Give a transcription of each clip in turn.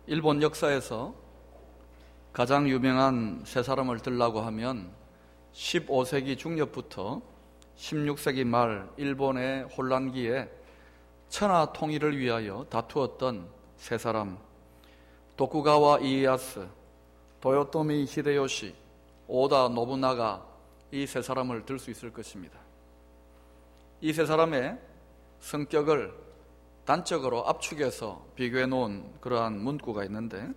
일본 역사에서 가장 유명한 세 사람을 들라고 하면 15세기 중엽부터 16세기 말 일본의 혼란기에 천하 통일을 위하여 다투었던 세 사람, 도쿠가와 이에야스, 도요토미 히데요시, 오다 노부나가, 이 세 사람을 들 수 있을 것입니다. 이 세 사람의 성격을 단적으로 압축해서 비교해 놓은 그러한 문구가 있는데,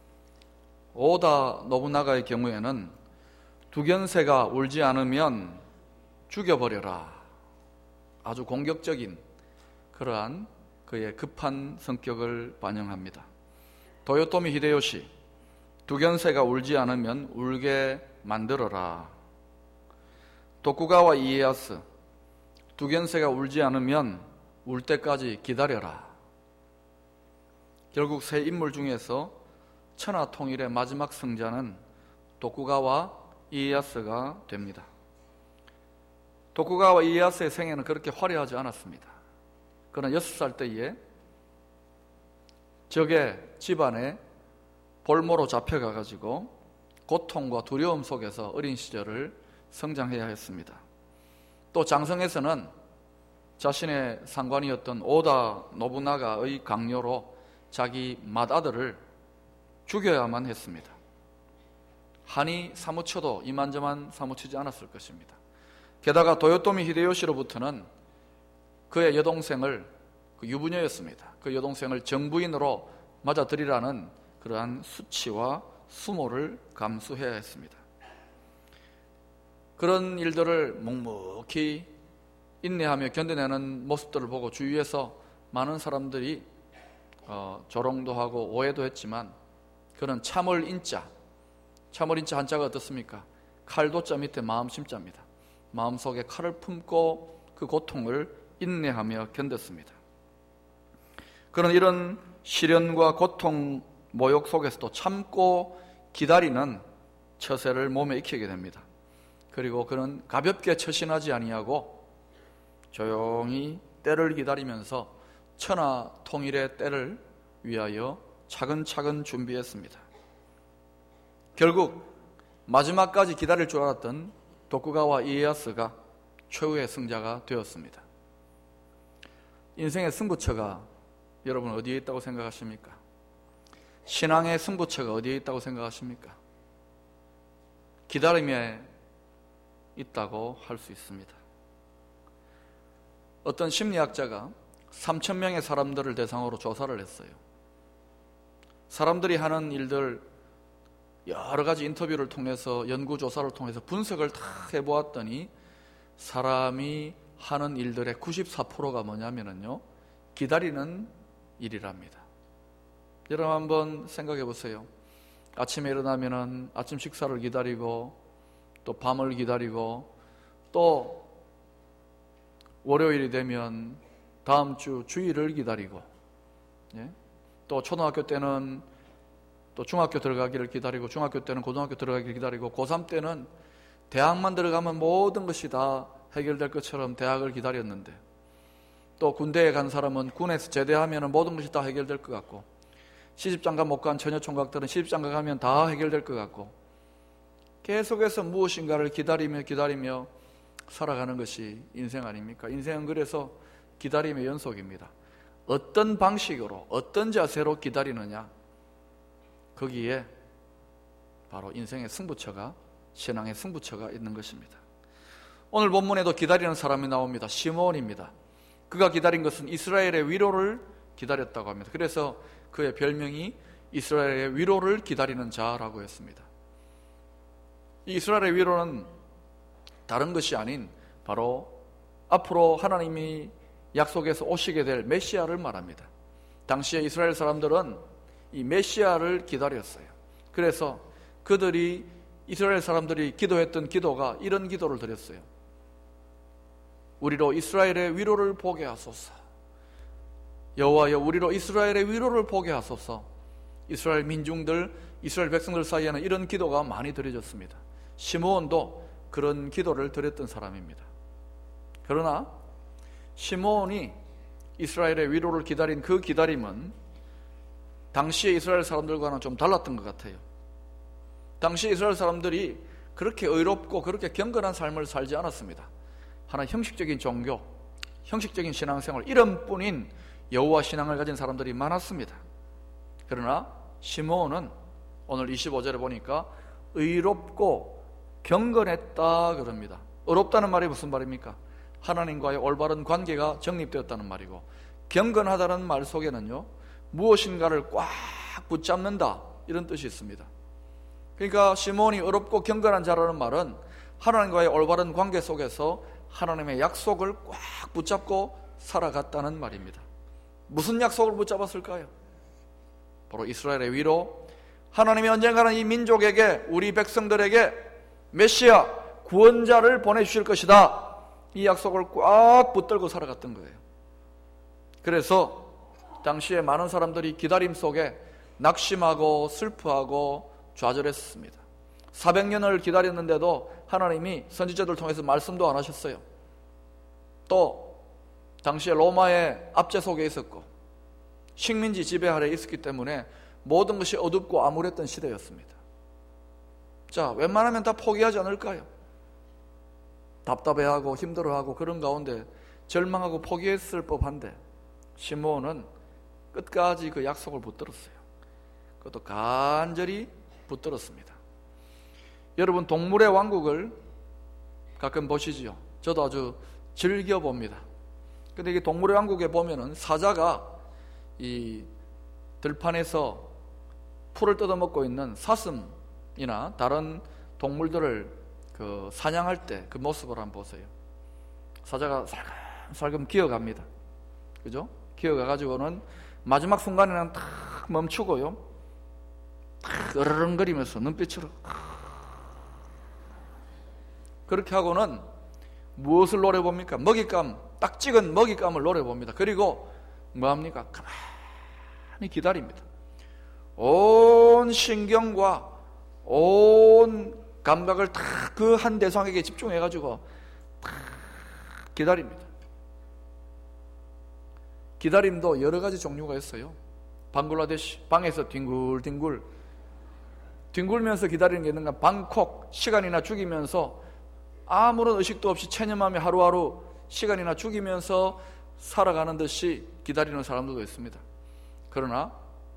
오다 노부나가의 경우에는 두견새가 울지 않으면 죽여버려라, 아주 공격적인 그러한 그의 급한 성격을 반영합니다. 도요토미 히데요시, 두견새가 울지 않으면 울게 만들어라. 도쿠가와 이에야스, 두견새가 울지 않으면 울 때까지 기다려라. 결국 세 인물 중에서 천하 통일의 마지막 승자는 도쿠가와 이에야스가 됩니다. 도쿠가와 이에야스의 생애는 그렇게 화려하지 않았습니다. 그러나 6살 때에 적의 집안에 볼모로 잡혀가가지고 고통과 두려움 속에서 어린 시절을 성장해야 했습니다. 또 장성에서는 자신의 상관이었던 오다 노부나가의 강요로 자기 맏아들을 죽여야만 했습니다. 한이 사무쳐도 이만저만 사무치지 않았을 것입니다. 게다가 도요토미 히데요시로부터는 그의 여동생을, 유부녀였습니다. 그 여동생을 정부인으로 맞아들이라는 그러한 수치와 수모를 감수해야 했습니다. 그런 일들을 묵묵히 인내하며 견뎌내는 모습들을 보고 주위에서 많은 사람들이 조롱도 하고 오해도 했지만, 그는 참을 인자 한자가 어떻습니까? 칼도자 밑에 마음심자입니다. 마음속에 칼을 품고 그 고통을 인내하며 견뎠습니다. 그런 이런 시련과 고통, 모욕 속에서도 참고 기다리는 처세를 몸에 익히게 됩니다. 그리고 그는 가볍게 처신하지 아니하고 조용히 때를 기다리면서 천하 통일의 때를 위하여 차근차근 준비했습니다. 결국 마지막까지 기다릴 줄 알았던 도쿠가와 이에야스가 최후의 승자가 되었습니다. 인생의 승부처가 여러분 어디에 있다고 생각하십니까? 신앙의 승부처가 어디에 있다고 생각하십니까? 기다림에 있다고 할 수 있습니다. 어떤 심리학자가 3,000명의 사람들을 대상으로 조사를 했어요. 사람들이 하는 일들 여러 가지 인터뷰를 통해서, 연구조사를 통해서 분석을 다 해보았더니 사람이 하는 일들의 94%가 뭐냐면요, 기다리는 일이랍니다. 여러분 한번 생각해 보세요. 아침에 일어나면은 아침 식사를 기다리고, 또 밤을 기다리고, 또 월요일이 되면 다음 주 주일을 기다리고, 또 초등학교 때는 또 중학교 들어가기를 기다리고, 중학교 때는 고등학교 들어가기를 기다리고, 고3 때는 대학만 들어가면 모든 것이 다 해결될 것처럼 대학을 기다렸는데, 또 군대에 간 사람은 군에서 제대하면 모든 것이 다 해결될 것 같고, 시집장가 못 간 처녀총각들은 시집장가 가면 다 해결될 것 같고, 계속해서 무엇인가를 기다리며 살아가는 것이 인생 아닙니까? 인생은 그래서 기다림의 연속입니다. 어떤 방식으로, 어떤 자세로 기다리느냐, 거기에 바로 인생의 승부처가, 신앙의 승부처가 있는 것입니다. 오늘 본문에도 기다리는 사람이 나옵니다. 시므온입니다. 그가 기다린 것은 이스라엘의 위로를 기다렸다고 합니다. 그래서 그의 별명이 이스라엘의 위로를 기다리는 자라고 했습니다. 이 이스라엘의 위로는 다른 것이 아닌 바로 앞으로 하나님이 약속해서 오시게 될 메시아를 말합니다. 당시에 이스라엘 사람들은 이 메시아를 기다렸어요. 그래서 이스라엘 사람들이 기도했던 기도가 이런 기도를 드렸어요. 우리로 이스라엘의 위로를 보게 하소서. 여호와여, 우리로 이스라엘의 위로를 보게 하소서. 이스라엘 민중들, 이스라엘 백성들 사이에는 이런 기도가 많이 드려졌습니다. 시므온도 그런 기도를 드렸던 사람입니다. 그러나 시므온이 이스라엘의 위로를 기다린 그 기다림은 당시의 이스라엘 사람들과는 좀 달랐던 것 같아요. 당시 이스라엘 사람들이 그렇게 의롭고 그렇게 경건한 삶을 살지 않았습니다. 하나 형식적인 종교, 형식적인 신앙생활, 이름뿐인 여호와 신앙을 가진 사람들이 많았습니다. 그러나 시므온은 오늘 25절에 보니까 의롭고 경건했다 그럽니다. 의롭다는 말이 무슨 말입니까? 하나님과의 올바른 관계가 정립되었다는 말이고, 경건하다는 말 속에는요, 무엇인가를 꽉 붙잡는다, 이런 뜻이 있습니다. 그러니까 시므온이 의롭고 경건한 자라는 말은 하나님과의 올바른 관계 속에서 하나님의 약속을 꽉 붙잡고 살아갔다는 말입니다. 무슨 약속을 붙잡았을까요? 바로 이스라엘의 위로, 하나님이 언젠가는 이 민족에게, 우리 백성들에게 메시아, 구원자를 보내주실 것이다, 이 약속을 꽉 붙들고 살아갔던 거예요. 그래서 당시에 많은 사람들이 기다림 속에 낙심하고 슬퍼하고 좌절했습니다. 400년을 기다렸는데도 하나님이 선지자들 통해서 말씀도 안 하셨어요. 또 당시에 로마의 압제 속에 있었고 식민지 지배 아래에 있었기 때문에 모든 것이 어둡고 암울했던 시대였습니다. 자, 웬만하면 다 포기하지 않을까요? 답답해하고 힘들어하고 그런 가운데 절망하고 포기했을 법한데 시므온은 끝까지 그 약속을 붙들었어요. 그것도 간절히 붙들었습니다. 여러분, 동물의 왕국을 가끔 보시지요. 저도 아주 즐겨봅니다. 근데 이게 동물의 왕국에 보면은 사자가 이 들판에서 풀을 뜯어먹고 있는 사슴이나 다른 동물들을 사냥할 때 그 모습을 한번 보세요. 사자가 살금살금 기어갑니다. 그죠? 기어가가지고는 마지막 순간에는 탁 멈추고요, 탁 으르렁거리면서 눈빛으로 그렇게 하고는 무엇을 노려봅니까? 먹잇감, 딱 찍은 먹잇감을 노려봅니다. 그리고 뭐합니까? 가만히 기다립니다. 온 신경과 온 감각을 다 그 한 대상에게 집중해가지고 다 기다립니다. 기다림도 여러 가지 종류가 있어요. 방글라데시, 방에서 뒹굴면서 기다리는 게 있는가? 방콕, 시간이나 죽이면서 아무런 의식도 없이 체념하며 하루하루 시간이나 죽이면서 살아가는 듯이 기다리는 사람들도 있습니다. 그러나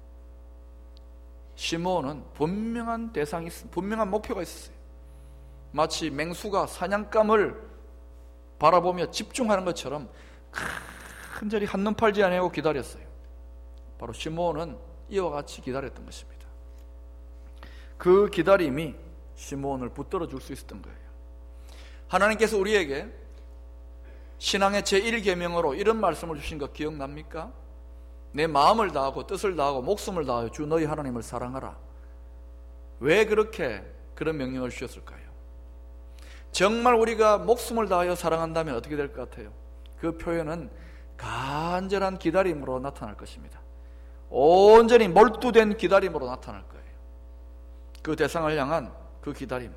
시므온은 분명한 대상이 있습니다. 분명한 목표가 있었어요. 마치 맹수가 사냥감을 바라보며 집중하는 것처럼 간절히 한눈 팔지 않고 기다렸어요. 바로 시므온은 이와 같이 기다렸던 것입니다. 그 기다림이 시므온을 붙들어 줄 수 있었던 거예요. 하나님께서 우리에게 신앙의 제1계명으로 이런 말씀을 주신 거 기억납니까? 내 마음을 다하고 뜻을 다하고 목숨을 다하여 주 너희 하나님을 사랑하라. 왜 그렇게 그런 명령을 주셨을까요? 정말 우리가 목숨을 다하여 사랑한다면 어떻게 될 것 같아요? 그 표현은 간절한 기다림으로 나타날 것입니다. 온전히 몰두된 기다림으로 나타날 거예요. 그 대상을 향한 그 기다림.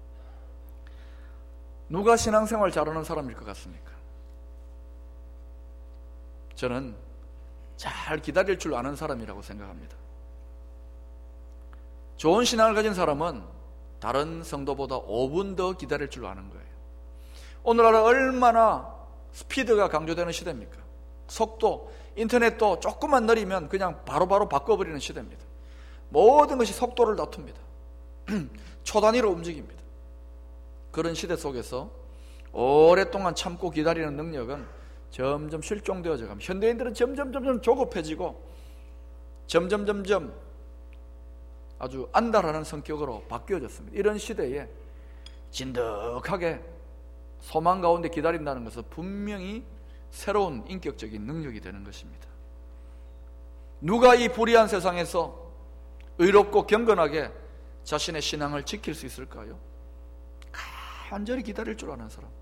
누가 신앙생활 잘하는 사람일 것 같습니까? 저는 잘 기다릴 줄 아는 사람이라고 생각합니다. 좋은 신앙을 가진 사람은 다른 성도보다 5분 더 기다릴 줄 아는 거예요. 오늘날은 얼마나 스피드가 강조되는 시대입니까? 속도, 인터넷도 조금만 느리면 그냥 바로바로 바꿔버리는 시대입니다. 모든 것이 속도를 다툽니다. 초 단위로 움직입니다. 그런 시대 속에서 오랫동안 참고 기다리는 능력은 점점 실종되어져 갑니다. 현대인들은 점점 조급해지고 점점 아주 안달하는 성격으로 바뀌어졌습니다. 이런 시대에 진득하게 소망 가운데 기다린다는 것은 분명히 새로운 인격적인 능력이 되는 것입니다. 누가 이 불의한 세상에서 의롭고 경건하게 자신의 신앙을 지킬 수 있을까요? 간절히 기다릴 줄 아는 사람,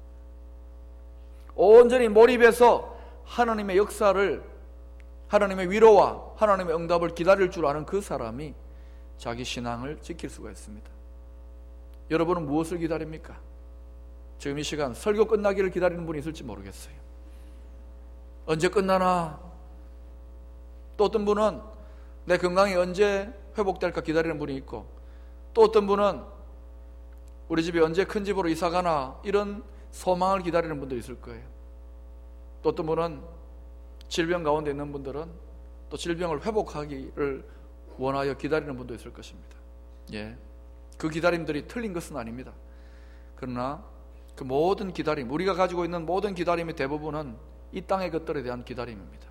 온전히 몰입해서 하나님의 역사를, 하나님의 위로와 하나님의 응답을 기다릴 줄 아는 그 사람이 자기 신앙을 지킬 수가 있습니다. 여러분은 무엇을 기다립니까? 지금 이 시간 설교 끝나기를 기다리는 분이 있을지 모르겠어요. 언제 끝나나? 또 어떤 분은 내 건강이 언제 회복될까 기다리는 분이 있고, 또 어떤 분은 우리 집이 언제 큰 집으로 이사 가나 이런 소망을 기다리는 분도 있을 거예요. 또 어떤 분은 질병 가운데 있는 분들은 또 질병을 회복하기를 원하여 기다리는 분도 있을 것입니다. 예, 그 기다림들이 틀린 것은 아닙니다. 그러나 그 모든 기다림, 우리가 가지고 있는 모든 기다림의 대부분은 이 땅의 것들에 대한 기다림입니다.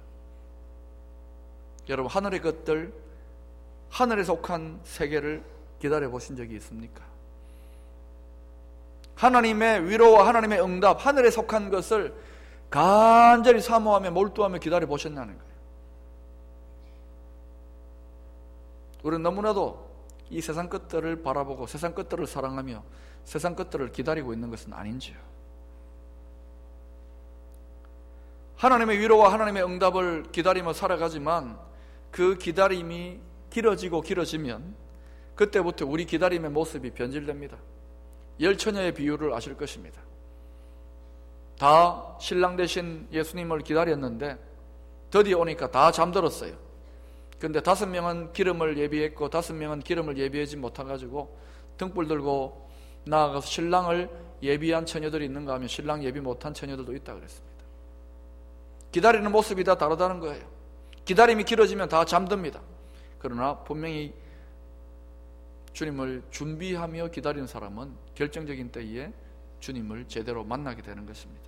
여러분, 하늘의 것들, 하늘에 속한 세계를 기다려 보신 적이 있습니까? 하나님의 위로와 하나님의 응답, 하늘에 속한 것을 간절히 사모하며 몰두하며 기다려 보셨냐는 거예요. 우리는 너무나도 이 세상 것들을 바라보고 세상 것들을 사랑하며 세상 것들을 기다리고 있는 것은 아닌지요. 하나님의 위로와 하나님의 응답을 기다리며 살아가지만 그 기다림이 길어지고 길어지면 그때부터 우리 기다림의 모습이 변질됩니다. 열처녀의 비유를 아실 것입니다. 다 신랑 되신 예수님을 기다렸는데 드디어 오니까 다 잠들었어요. 그런데 5명은 기름을 예비했고 5명은 기름을 예비하지 못해가지고 등불 들고 나아가서 신랑을 예비한 처녀들이 있는가 하면 신랑 예비 못한 처녀들도 있다 그랬습니다. 기다리는 모습이 다 다르다는 거예요. 기다림이 길어지면 다 잠듭니다. 그러나 분명히 주님을 준비하며 기다리는 사람은 결정적인 때에 주님을 제대로 만나게 되는 것입니다.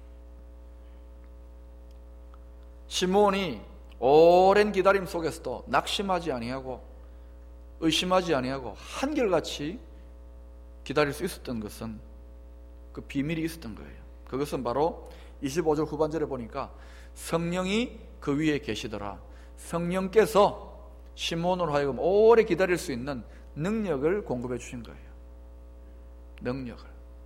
시므온이 오랜 기다림 속에서도 낙심하지 아니하고 의심하지 아니하고 한결같이 기다릴 수 있었던 것은 그 비밀이 있었던 거예요. 그것은 바로 25절 후반절에 보니까 성령이 그 위에 계시더라. 성령께서 시므온으로 하여금 오래 기다릴 수 있는 능력을 공급해 주신 거예요. 능력을.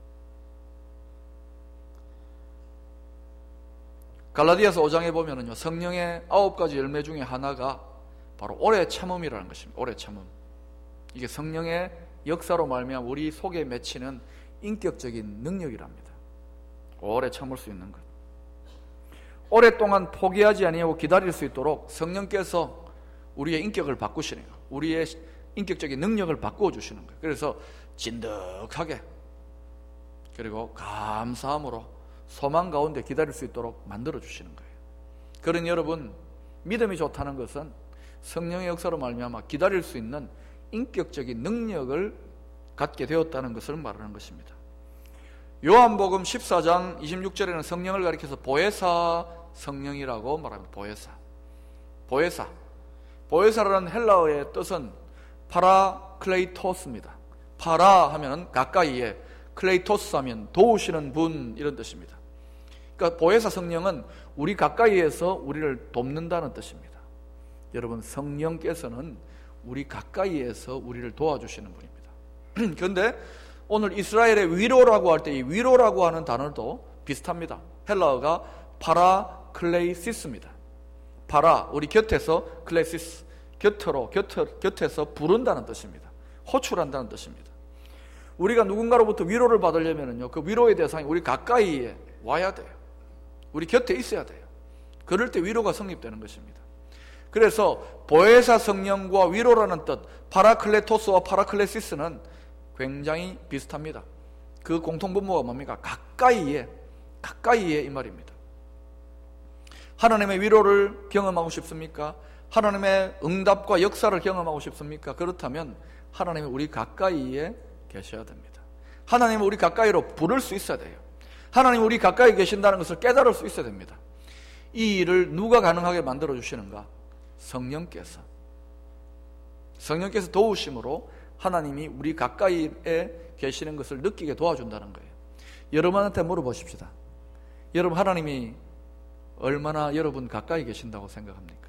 갈라디아서 5장에 보면은요, 성령의 9가지 열매 중에 하나가 바로 오래 참음이라는 것입니다. 오래 참음. 이게 성령의 역사로 말미암아 우리 속에 맺히는 인격적인 능력이랍니다. 오래 참을 수 있는 것. 오랫동안 포기하지 아니하고 기다릴 수 있도록 성령께서 우리의 인격을 바꾸시네요. 우리의 인격적인 능력을 바꾸어 주시는 거예요. 그래서 진득하게 그리고 감사함으로 소망 가운데 기다릴 수 있도록 만들어 주시는 거예요. 그러니 여러분, 믿음이 좋다는 것은 성령의 역사로 말미암아 기다릴 수 있는 인격적인 능력을 갖게 되었다는 것을 말하는 것입니다. 요한복음 14장 26절에는 성령을 가리켜서 보혜사 성령이라고 말합니다. 보혜사. 보혜사라는 헬라어의 뜻은 파라클레이토스입니다. 파라 하면 가까이에, 클레이토스 하면 도우시는 분, 이런 뜻입니다. 그러니까 보혜사 성령은 우리 가까이에서 우리를 돕는다는 뜻입니다. 여러분, 성령께서는 우리 가까이에서 우리를 도와주시는 분입니다. 그런데 오늘 이스라엘의 위로라고 할 때 이 위로라고 하는 단어도 비슷합니다. 헬라어가 파라클레이시스입니다. 파라, 우리 곁에서, 클레시스, 곁에서 부른다는 뜻입니다. 호출한다는 뜻입니다. 우리가 누군가로부터 위로를 받으려면요, 그 위로의 대상이 우리 가까이에 와야 돼요. 우리 곁에 있어야 돼요. 그럴 때 위로가 성립되는 것입니다. 그래서 보혜사 성령과 위로라는 뜻, 파라클레토스와 파라클레시스는 굉장히 비슷합니다. 그 공통분모가 뭡니까? 가까이에 이 말입니다. 하나님의 위로를 경험하고 싶습니까? 하나님의 응답과 역사를 경험하고 싶습니까? 그렇다면 하나님이 우리 가까이에 계셔야 됩니다. 하나님은 우리 가까이로 부를 수 있어야 돼요. 하나님이 우리 가까이 계신다는 것을 깨달을 수 있어야 됩니다. 이 일을 누가 가능하게 만들어 주시는가? 성령께서 도우심으로 하나님이 우리 가까이에 계시는 것을 느끼게 도와준다는 거예요. 여러분한테 물어보십시다. 여러분, 하나님이 얼마나 여러분 가까이 계신다고 생각합니까?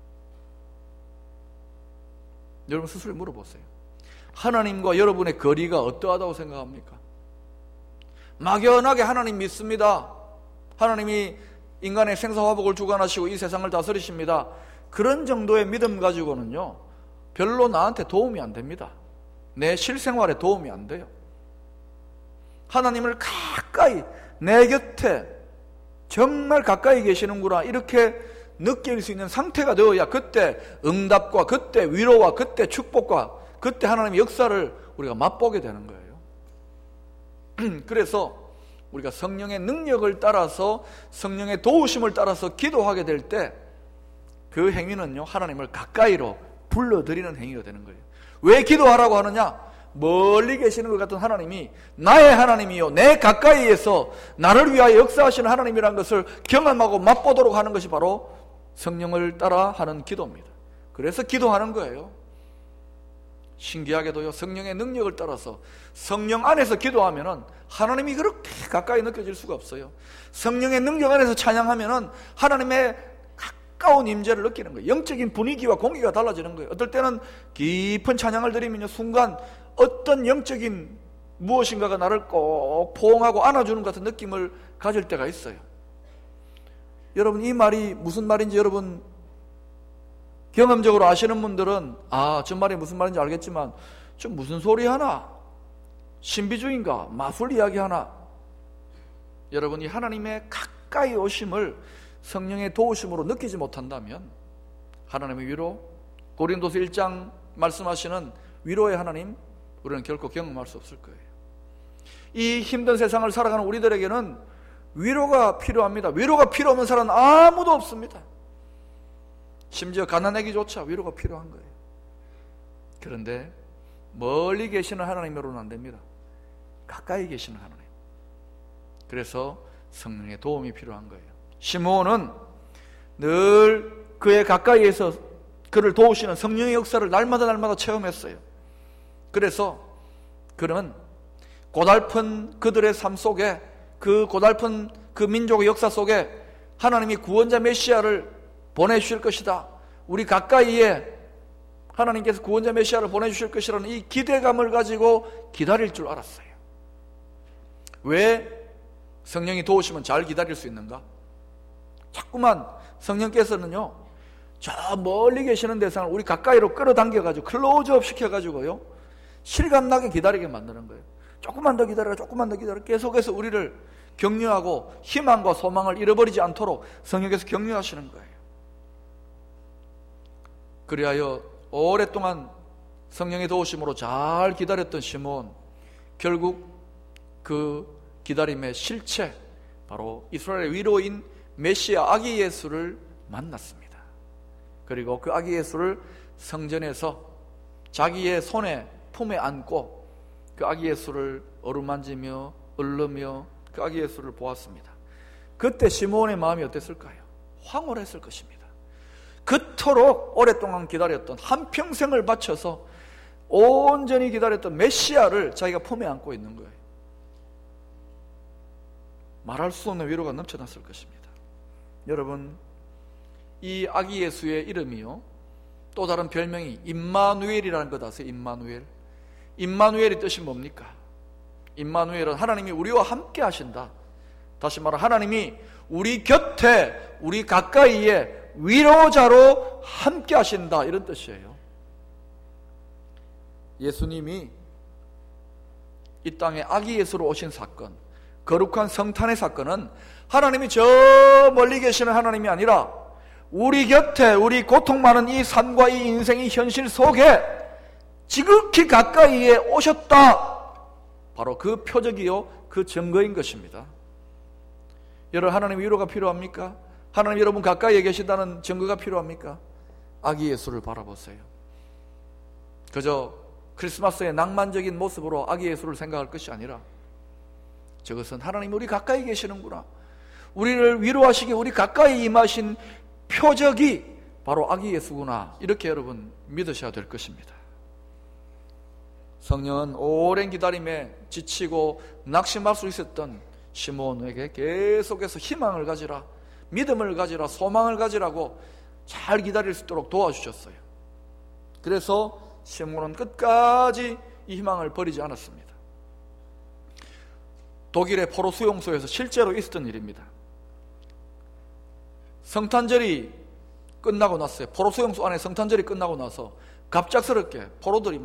여러분 스스로 물어보세요. 하나님과 여러분의 거리가 어떠하다고 생각합니까? 막연하게 하나님 믿습니다. 하나님이 인간의 생사화복을 주관하시고 이 세상을 다스리십니다. 그런 정도의 믿음 가지고는요, 별로 나한테 도움이 안 됩니다. 내 실생활에 도움이 안 돼요. 하나님을 가까이, 내 곁에 정말 가까이 계시는구나, 이렇게 느낄 수 있는 상태가 되어야 그때 응답과 그때 위로와 그때 축복과 그때 하나님의 역사를 우리가 맛보게 되는 거예요. 그래서 우리가 성령의 능력을 따라서 성령의 도우심을 따라서 기도하게 될 때 그 행위는요, 하나님을 가까이로 불러들이는 행위가 되는 거예요. 왜 기도하라고 하느냐? 멀리 계시는 것 같은 하나님이 나의 하나님이요, 내 가까이에서 나를 위하여 역사하시는 하나님이라는 것을 경험하고 맛보도록 하는 것이 바로 성령을 따라 하는 기도입니다. 그래서 기도하는 거예요. 신기하게도요, 성령의 능력을 따라서 성령 안에서 기도하면은 하나님이 그렇게 가까이 느껴질 수가 없어요. 성령의 능력 안에서 찬양하면은 하나님의 가까운 임재를 느끼는 거예요. 영적인 분위기와 공기가 달라지는 거예요. 어떨 때는 깊은 찬양을 드리면요, 순간 어떤 영적인 무엇인가가 나를 꼭 포옹하고 안아주는 것 같은 느낌을 가질 때가 있어요. 여러분, 이 말이 무슨 말인지 여러분 경험적으로 아시는 분들은 저 말이 무슨 말인지 알겠지만 좀 무슨 소리 하나? 신비주의인가? 마술 이야기 하나? 여러분이 하나님의 가까이 오심을 성령의 도우심으로 느끼지 못한다면 하나님의 위로, 고린도서 1장 말씀하시는 위로의 하나님, 우리는 결코 경험할 수 없을 거예요. 이 힘든 세상을 살아가는 우리들에게는 위로가 필요합니다. 위로가 필요 없는 사람은 아무도 없습니다. 심지어 가난하기조차 위로가 필요한 거예요. 그런데 멀리 계시는 하나님으로는 안 됩니다. 가까이 계시는 하나님. 그래서 성령의 도움이 필요한 거예요. 시므온은 늘 그의 가까이에서 그를 도우시는 성령의 역사를 날마다 체험했어요. 그래서 그는 고달픈 그들의 삶 속에, 그 고달픈 그 민족의 역사 속에 하나님이 구원자 메시아를 보내주실 것이다, 우리 가까이에 하나님께서 구원자 메시아를 보내주실 것이라는 이 기대감을 가지고 기다릴 줄 알았어요. 왜 성령이 도우시면 잘 기다릴 수 있는가? 자꾸만 성령께서는요, 저 멀리 계시는 대상을 우리 가까이로 끌어당겨가지고 클로즈업 시켜가지고요, 실감나게 기다리게 만드는 거예요. 조금만 더 기다려, 조금만 더 기다려. 계속해서 우리를 격려하고 희망과 소망을 잃어버리지 않도록 성령께서 격려하시는 거예요. 그리하여 오랫동안 성령의 도우심으로 잘 기다렸던 시므온, 결국 그 기다림의 실체, 바로 이스라엘의 위로인 메시아 아기 예수를 만났습니다. 그리고 그 아기 예수를 성전에서 자기의 손에 품에 안고 그 아기 예수를 어루만지며 얼르며 그 아기 예수를 보았습니다. 그때 시므온의 마음이 어땠을까요? 황홀했을 것입니다. 그토록 오랫동안 기다렸던, 한평생을 바쳐서 온전히 기다렸던 메시아를 자기가 품에 안고 있는 거예요. 말할 수 없는 위로가 넘쳐났을 것입니다. 여러분, 이 아기 예수의 이름이요, 또 다른 별명이 임마누엘이라는 것 아세요? 임마누엘. 임마누엘의 뜻이 뭡니까? 임마누엘은 하나님이 우리와 함께 하신다. 다시 말해 하나님이 우리 곁에, 우리 가까이에 위로자로 함께 하신다, 이런 뜻이에요. 예수님이 이 땅에 아기 예수로 오신 사건, 거룩한 성탄의 사건은 하나님이 저 멀리 계시는 하나님이 아니라 우리 곁에, 우리 고통 많은 이 삶과 이 인생의 현실 속에 지극히 가까이에 오셨다, 바로 그 표적이요, 그 증거인 것입니다. 여러분, 하나님 위로가 필요합니까? 하나님 여러분 가까이에 계신다는 증거가 필요합니까? 아기 예수를 바라보세요. 그저 크리스마스의 낭만적인 모습으로 아기 예수를 생각할 것이 아니라 저것은 하나님 우리 가까이 계시는구나, 우리를 위로하시기 우리 가까이 임하신 표적이 바로 아기 예수구나, 이렇게 여러분 믿으셔야 될 것입니다. 성령은 오랜 기다림에 지치고 낙심할 수 있었던 시므온에게 계속해서 희망을 가지라, 믿음을 가지라, 소망을 가지라고 잘 기다릴 수 있도록 도와주셨어요. 그래서 시므온은 끝까지 이 희망을 버리지 않았습니다. 독일의 포로 수용소에서 실제로 있었던 일입니다. 성탄절이 끝나고 났어요. 포로 수용소 안에 성탄절이 끝나고 나서 갑작스럽게 포로들이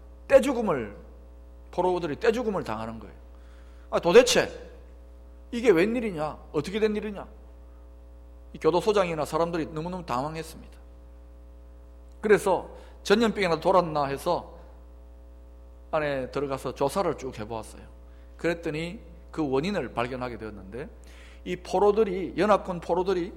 떼죽음을 당하는 거예요. 도대체 이게 웬일이냐? 어떻게 된 일이냐? 이 교도소장이나 사람들이 너무너무 당황했습니다. 그래서 전염병이나 돌았나 해서 안에 들어가서 조사를 쭉 해보았어요. 그랬더니 그 원인을 발견하게 되었는데, 이 포로들이, 연합군 포로들이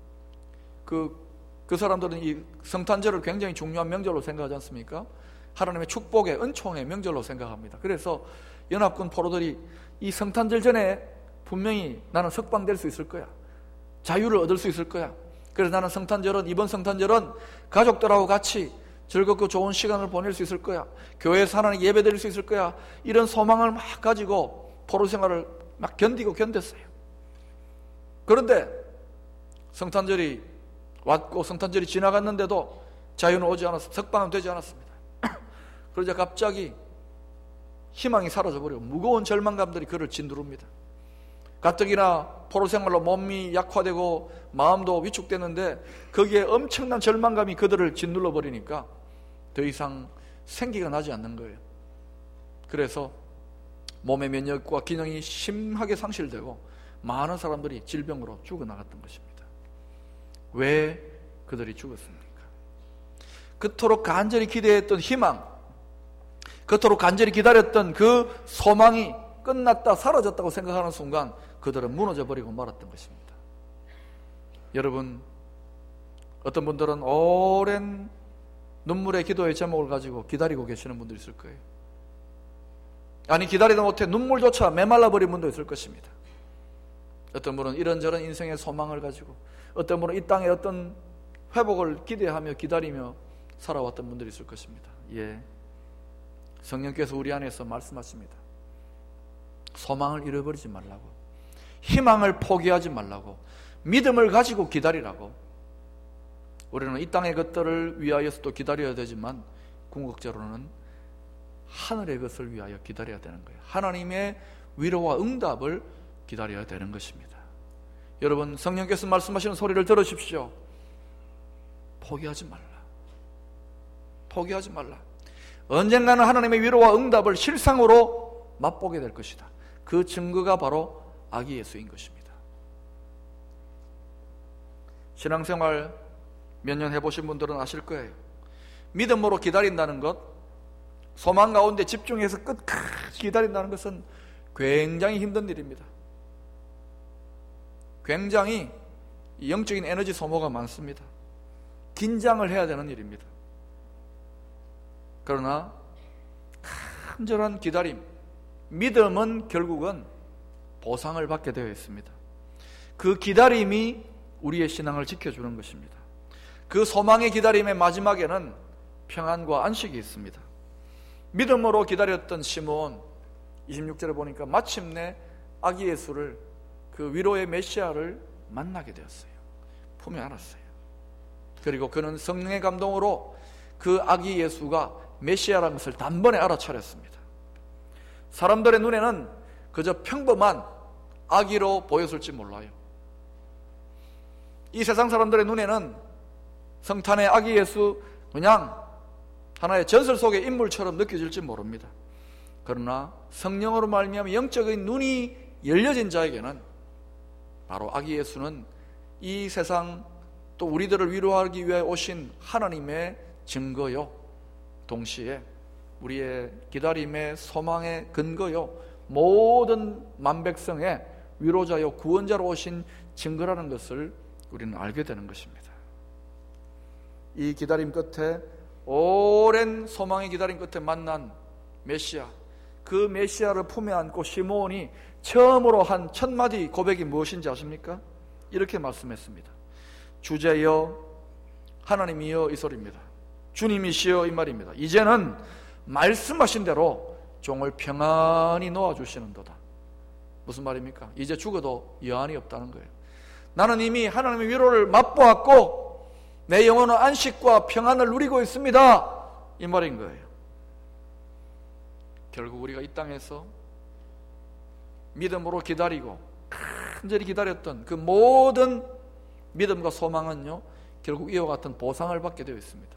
그 사람들은 이 성탄절을 굉장히 중요한 명절로 생각하지 않습니까? 하나님의 축복의 은총의 명절로 생각합니다. 그래서 연합군 포로들이 이 성탄절 전에 분명히 나는 석방될 수 있을 거야, 자유를 얻을 수 있을 거야, 그래서 나는 이번 성탄절은 가족들하고 같이 즐겁고 좋은 시간을 보낼 수 있을 거야, 교회에서 하나님 예배 드릴 수 있을 거야, 이런 소망을 막 가지고 포로 생활을 막 견뎠어요. 그런데 성탄절이 왔고 성탄절이 지나갔는데도 자유는 오지 않았습니다. 석방은 되지 않았습니다. 그러자 갑자기 희망이 사라져버리고 무거운 절망감들이 그를 짓누릅니다. 가뜩이나 포로 생활로 몸이 약화되고 마음도 위축되는데 거기에 엄청난 절망감이 그들을 짓눌러 버리니까 더 이상 생기가 나지 않는 거예요. 그래서 몸의 면역과 기능이 심하게 상실되고 많은 사람들이 질병으로 죽어나갔던 것입니다. 왜 그들이 죽었습니까? 그토록 간절히 기대했던 희망, 그토록 간절히 기다렸던 그 소망이 끝났다, 사라졌다고 생각하는 순간 그들은 무너져버리고 말았던 것입니다. 여러분, 어떤 분들은 오랜 눈물의 기도의 제목을 가지고 기다리고 계시는 분들이 있을 거예요. 아니, 기다리다 못해 눈물조차 메말라버린 분도 있을 것입니다. 어떤 분은 이런저런 인생의 소망을 가지고, 어떤 분은 이 땅의 어떤 회복을 기대하며 기다리며 살아왔던 분들이 있을 것입니다. 예, 성령께서 우리 안에서 말씀하십니다. 소망을 잃어버리지 말라고, 희망을 포기하지 말라고, 믿음을 가지고 기다리라고. 우리는 이 땅의 것들을 위하여서도 기다려야 되지만 궁극적으로는 하늘의 것을 위하여 기다려야 되는 거예요. 하나님의 위로와 응답을 기다려야 되는 것입니다. 여러분, 성령께서 말씀하시는 소리를 들으십시오. 포기하지 말라. 포기하지 말라. 언젠가는 하나님의 위로와 응답을 실상으로 맛보게 될 것이다. 그 증거가 바로 아기 예수인 것입니다. 신앙생활 몇 년 해보신 분들은 아실 거예요. 믿음으로 기다린다는 것, 소망 가운데 집중해서 끝까지 기다린다는 것은 굉장히 힘든 일입니다. 굉장히 영적인 에너지 소모가 많습니다. 긴장을 해야 되는 일입니다. 그러나 간절한 기다림, 믿음은 결국은 보상을 받게 되어 있습니다. 그 기다림이 우리의 신앙을 지켜주는 것입니다. 그 소망의 기다림의 마지막에는 평안과 안식이 있습니다. 믿음으로 기다렸던 시므온, 26절에 보니까 마침내 아기 예수를, 그 위로의 메시아를 만나게 되었어요. 품에 안았어요. 그리고 그는 성령의 감동으로 그 아기 예수가 메시아라는 것을 단번에 알아차렸습니다. 사람들의 눈에는 그저 평범한 아기로 보였을지 몰라요. 이 세상 사람들의 눈에는 성탄의 아기 예수 그냥 하나의 전설 속의 인물처럼 느껴질지 모릅니다. 그러나 성령으로 말미암아 영적인 눈이 열려진 자에게는 바로 아기 예수는 이 세상 또 우리들을 위로하기 위해 오신 하나님의 증거요, 동시에 우리의 기다림의 소망의 근거요, 모든 만백성의 위로자요 구원자로 오신 증거라는 것을 우리는 알게 되는 것입니다. 이 기다림 끝에, 오랜 소망의 기다림 끝에 만난 메시아, 그 메시아를 품에 안고 시므온이 처음으로 한 첫 마디 고백이 무엇인지 아십니까? 이렇게 말씀했습니다. 주제여 하나님이여, 이 소리입니다. 주님이시여, 이 말입니다. 이제는 말씀하신 대로 종을 평안히 놓아주시는도다. 무슨 말입니까? 이제 죽어도 여한이 없다는 거예요. 나는 이미 하나님의 위로를 맛보았고 내 영혼은 안식과 평안을 누리고 있습니다, 이 말인 거예요. 결국 우리가 이 땅에서 믿음으로 기다리고 간절히 기다렸던 그 모든 믿음과 소망은요, 결국 이와 같은 보상을 받게 되어 있습니다.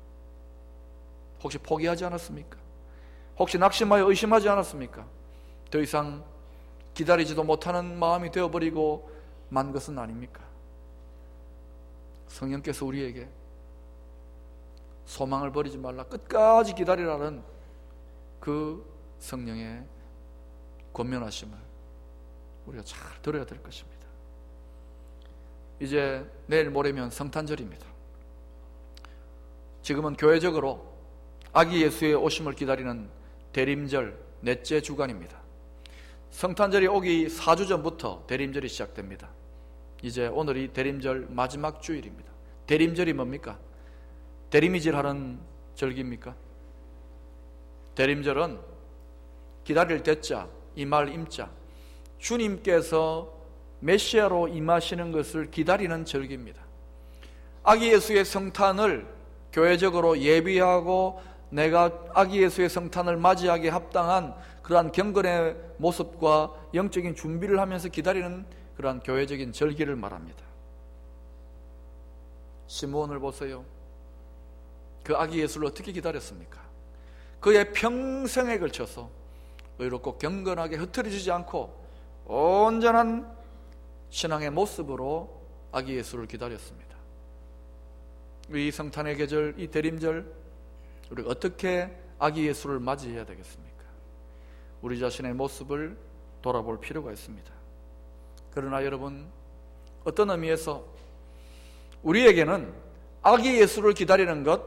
혹시 포기하지 않았습니까? 혹시 낙심하여 의심하지 않았습니까? 더 이상 기다리지도 못하는 마음이 되어버리고 만 것은 아닙니까? 성령께서 우리에게 소망을 버리지 말라, 끝까지 기다리라는 그 성령의 권면하심을 우리가 잘 들어야 될 것입니다. 이제 내일 모레면 성탄절입니다. 지금은 교회적으로 아기 예수의 오심을 기다리는 대림절 넷째 주간입니다. 성탄절이 오기 4주 전부터 대림절이 시작됩니다. 이제 오늘이 대림절 마지막 주일입니다. 대림절이 뭡니까? 대리미질 하는 절기입니까? 대림절은 기다릴 대자, 임할 임자, 주님께서 메시아로 임하시는 것을 기다리는 절기입니다. 아기 예수의 성탄을 교회적으로 예비하고 내가 아기 예수의 성탄을 맞이하기에 합당한 그러한 경건의 모습과 영적인 준비를 하면서 기다리는 그러한 교회적인 절기를 말합니다. 시므온을 보세요. 그 아기 예수를 어떻게 기다렸습니까? 그의 평생에 걸쳐서 의롭고 경건하게 흐트러지지 않고 온전한 신앙의 모습으로 아기 예수를 기다렸습니다. 이 성탄의 계절, 이 대림절, 우리가 어떻게 아기 예수를 맞이해야 되겠습니까? 우리 자신의 모습을 돌아볼 필요가 있습니다. 그러나 여러분, 어떤 의미에서 우리에게는 아기 예수를 기다리는 것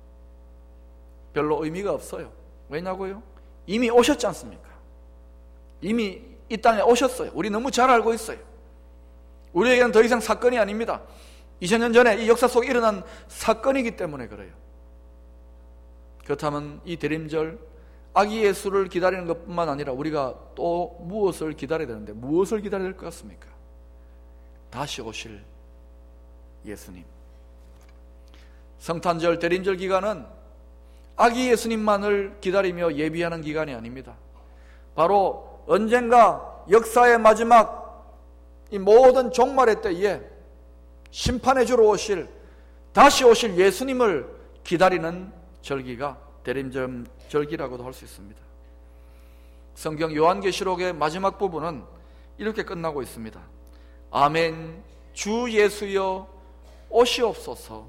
별로 의미가 없어요. 왜냐고요? 이미 오셨지 않습니까? 이미 이 땅에 오셨어요. 우리 너무 잘 알고 있어요. 우리에게는 더 이상 사건이 아닙니다. 2000년 전에 이 역사 속에 일어난 사건이기 때문에 그래요. 그렇다면 이 대림절 아기 예수를 기다리는 것뿐만 아니라 우리가 또 무엇을 기다려야 되는데, 무엇을 기다려야 될 것 같습니까? 다시 오실 예수님. 성탄절 대림절 기간은 아기 예수님만을 기다리며 예비하는 기간이 아닙니다. 바로 언젠가 역사의 마지막 이 모든 종말의 때에 심판해 주러 오실, 다시 오실 예수님을 기다리는 절기가 대림절 절기라고도 할 수 있습니다. 성경 요한계시록의 마지막 부분은 이렇게 끝나고 있습니다. 아멘, 주 예수여 오시옵소서.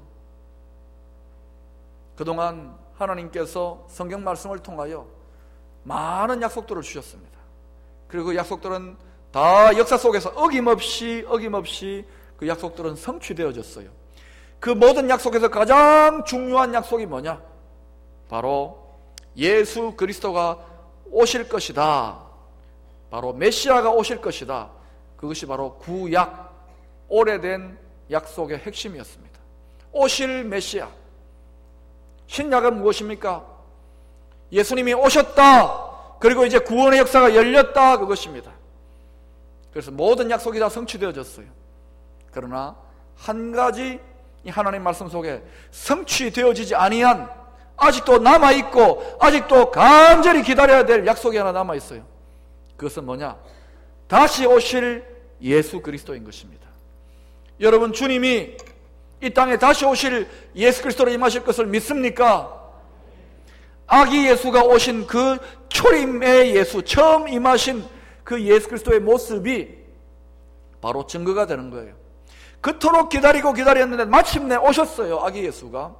그동안 하나님께서 성경 말씀을 통하여 많은 약속들을 주셨습니다. 그리고 그 약속들은 다 역사 속에서 어김없이 그 약속들은 성취되어졌어요. 그 모든 약속에서 가장 중요한 약속이 뭐냐? 바로 예수 그리스도가 오실 것이다. 바로 메시아가 오실 것이다. 그것이 바로 구약, 오래된 약속의 핵심이었습니다. 오실 메시아. 신약은 무엇입니까? 예수님이 오셨다. 그리고 이제 구원의 역사가 열렸다. 그것입니다. 그래서 모든 약속이 다 성취되어졌어요. 그러나 한 가지 이 하나님 말씀 속에 성취되어지지 아니한, 아직도 남아있고 아직도 간절히 기다려야 될 약속이 하나 남아있어요. 그것은 뭐냐? 다시 오실 예수 그리스도인 것입니다. 여러분, 주님이 이 땅에 다시 오실 예수 그리스도로 임하실 것을 믿습니까? 아기 예수가 오신 그 초림의 예수, 처음 임하신 그 예수 그리스도의 모습이 바로 증거가 되는 거예요. 그토록 기다리고 기다렸는데 마침내 오셨어요, 아기 예수가.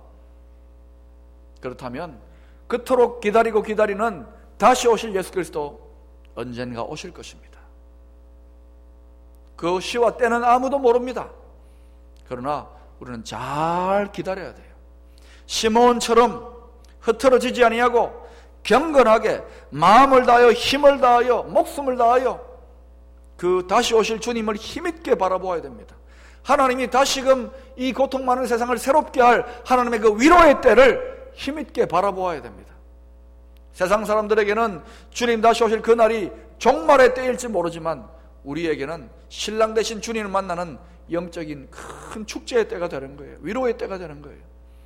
그렇다면 그토록 기다리고 기다리는 다시 오실 예수 그리스도 언젠가 오실 것입니다. 그 시와 때는 아무도 모릅니다. 그러나 우리는 잘 기다려야 돼요. 시므온처럼 흐트러지지 아니하고 경건하게 마음을 다하여 힘을 다하여 목숨을 다하여 그 다시 오실 주님을 힘있게 바라보아야 됩니다. 하나님이 다시금 이 고통 많은 세상을 새롭게 할 하나님의 그 위로의 때를 힘있게 바라보아야 됩니다. 세상 사람들에게는 주님 다시 오실 그날이 종말의 때일지 모르지만 우리에게는 신랑 되신 주님을 만나는 영적인 큰 축제의 때가 되는 거예요. 위로의 때가 되는 거예요.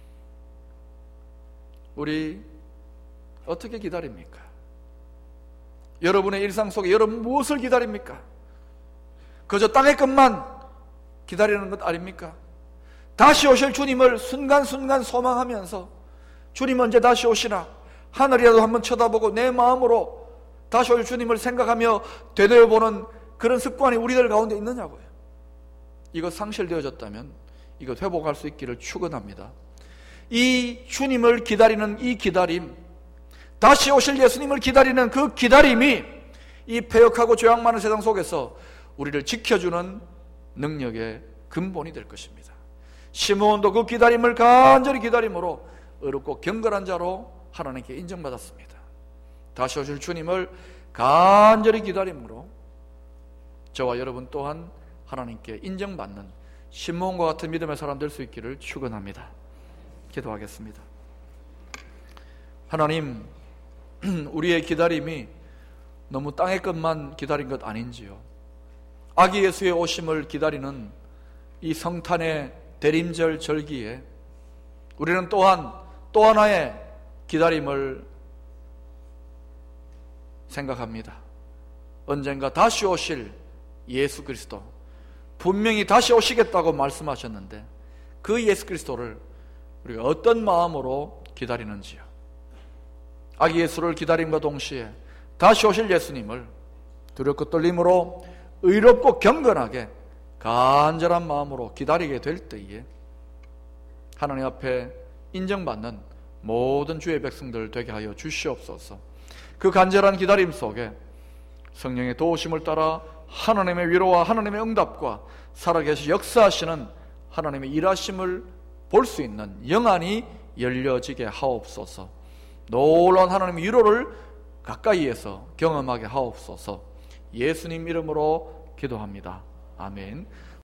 우리 어떻게 기다립니까? 여러분의 일상 속에 여러분 무엇을 기다립니까? 그저 땅의 것만 기다리는 것 아닙니까? 다시 오실 주님을 순간순간 소망하면서 주님 언제 다시 오시나 하늘이라도 한번 쳐다보고 내 마음으로 다시 오실 주님을 생각하며 되돌아보는 그런 습관이 우리들 가운데 있느냐고요. 이거 상실되어졌다면 이것 회복할 수 있기를 축원합니다. 이 주님을 기다리는 이 기다림, 다시 오실 예수님을 기다리는 그 기다림이 이 패역하고 죄악 많은 세상 속에서 우리를 지켜주는 능력의 근본이 될 것입니다. 시므온도 그 기다림을 간절히 기다림으로 어렵고 경건한 자로 하나님께 인정받았습니다. 다시 오실 주님을 간절히 기다림으로 저와 여러분 또한 하나님께 인정받는 시므온과 같은 믿음의 사람 될 수 있기를 축원합니다. 기도하겠습니다. 하나님, 우리의 기다림이 너무 땅의 것만 기다린 것 아닌지요? 아기 예수의 오심을 기다리는 이 성탄의 대림절 절기에 우리는 또한 또 하나의 기다림을 생각합니다. 언젠가 다시 오실 예수 그리스도, 분명히 다시 오시겠다고 말씀하셨는데 그 예수 그리스도를 우리가 어떤 마음으로 기다리는지요? 아기 예수를 기다림과 동시에 다시 오실 예수님을 두렵고 떨림으로 의롭고 경건하게 간절한 마음으로 기다리게 될 때에 하나님 앞에 인정받는 모든 주의 백성들 되게 하여 주시옵소서. 그 간절한 기다림 속에 성령의 도우심을 따라 하나님의 위로와 하나님의 응답과 살아계시 역사하시는 하나님의 일하심을 볼 수 있는 영안이 열려지게 하옵소서. 놀라운 하나님의 위로를 가까이에서 경험하게 하옵소서. 예수님 이름으로 기도합니다. 아멘.